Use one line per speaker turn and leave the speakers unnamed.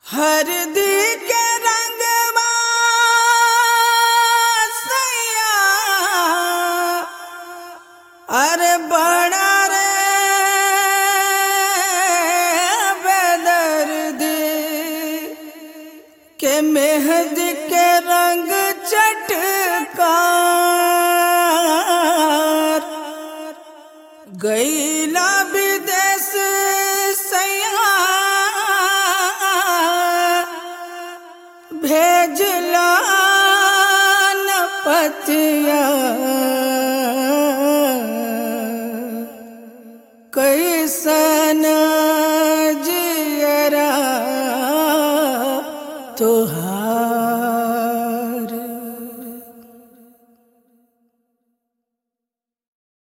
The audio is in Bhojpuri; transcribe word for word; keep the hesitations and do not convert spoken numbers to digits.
हरदी के रंगवा सैया अरे बड़ा रे बेदर्दी के मेहंदी के रंग चटकार गईला विदेश सैया भेजला न पतिया कैसन